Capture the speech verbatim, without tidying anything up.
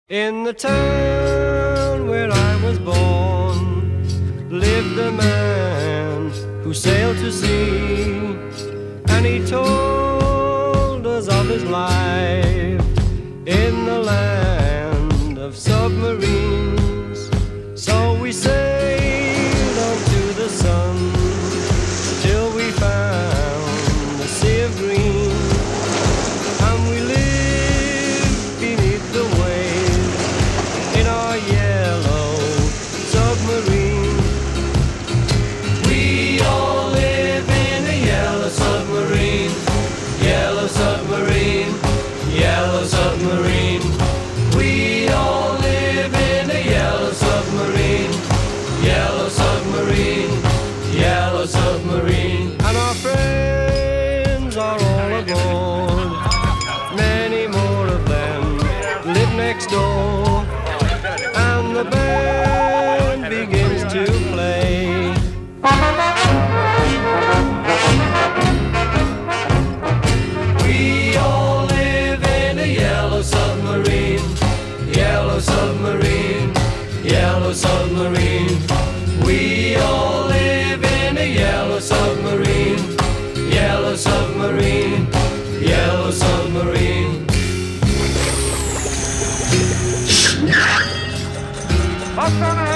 In the town where I was born lived a man who sailed to sea, and he told us of his life in the land of submarines. So we sailed on to the sun till we found the sea of green, and we lived beneath the waves in our yellow submarine. We all live in a yellow submarine, yellow submarine, yellow submarine. We all live in a yellow submarine, yellow submarine, yellow submarine. And our friends are all aboard, many more of them live next door, and the band begins to play. We all live in a yellow submarine, yellow submarine, yellow submarine. We all live in a yellow submarine, yellow submarine, yellow submarine. What's on